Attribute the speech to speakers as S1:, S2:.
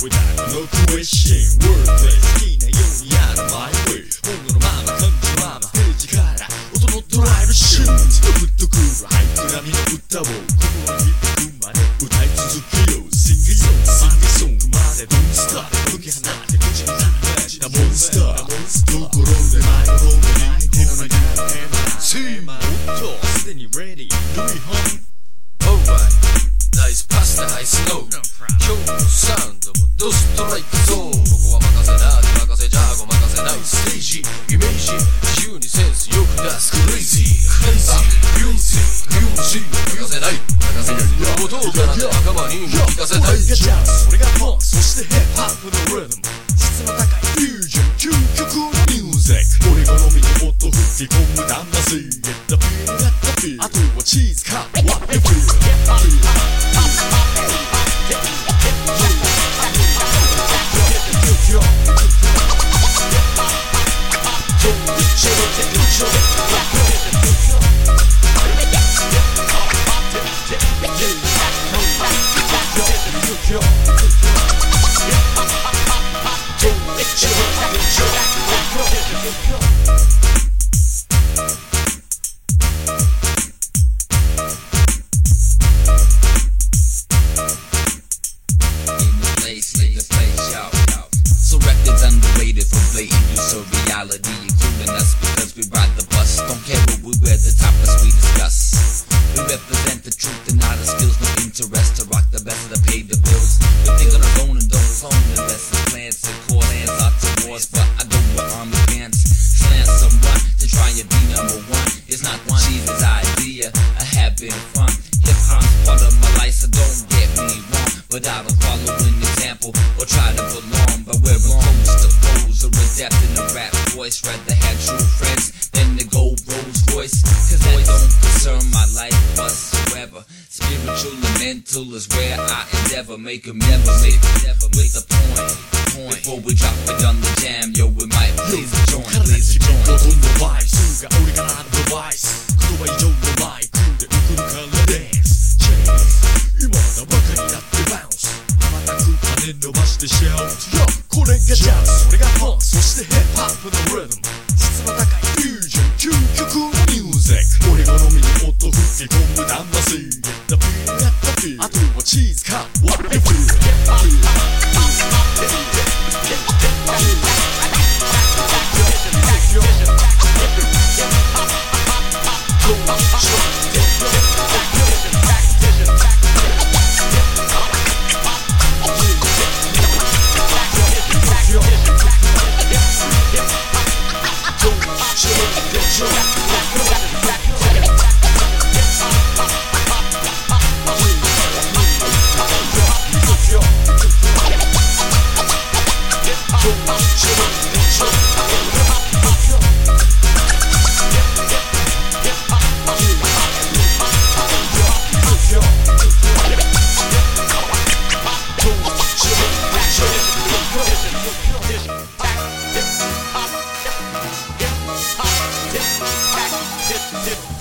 S1: 答このクエスチョン。 Wordplay 好きなようにやる My way。 本能のまま感じのままステージから音のドライブシュート。グッとくるハイプ並みの歌を心に響くまで歌い続けよう。Sing it song Sing it song まで Don't stop 解き放って口にマジなモンスター。ところでマイクロームに手の中See my 音すでに ready Do it homie
S2: Alright ナイスパスタナイスノー。今日のサウンドもドストライクゾーン。ここは任せなで任せじゃご任せないステージイメージ自由にセンスよく出すクレイジークレイジーミュージックミュージック任せない任せない音を奏で仲間にも聞かせたい。
S1: 俺がジャズ俺がポンそしてヒップホップのリズム質の高いフュージョン究極のミュージック。俺好みに音吹き込む魂 Get the feel get the feel あとはチーズか What you feel
S2: So records underrated for blatant use of reality, including us because we ride the bus. Don't care what we wear, the topics we discuss. We represent the truth and not the skills, no interest to rock the best to pay the bills. We think on our own and don't phone unless it's plans to call hands out to wars. But I go with army pants, slant someone to try and be number one. It's not one Jesus idea, I have been fun. Hip hop's part of my life, so don't get me wrong. But I don't follow an example or try to belong by wearing clothes to pose or adapt in a rap voice. Rather have true friends than the gold rose voice. Cause that don't concern my life whatsoever. Spiritual and mental is where I endeavor. Make 'em never make with the point. Before we drop it on the jam, yo, we might please the joint. Please the joint.
S1: どんどんバイスが俺からアドバイス。言葉以上のマイクで送るからですチェイス今だバカになってバウンス羽ばたく羽伸ばしてシャウト。よこれがジャズそれがポンそしてヒップホップのリズム質の高いフュージョン究極のミュージック。俺好みに音吹き込む魂 Get the feel get the feel あとはチーズか What you feel Dip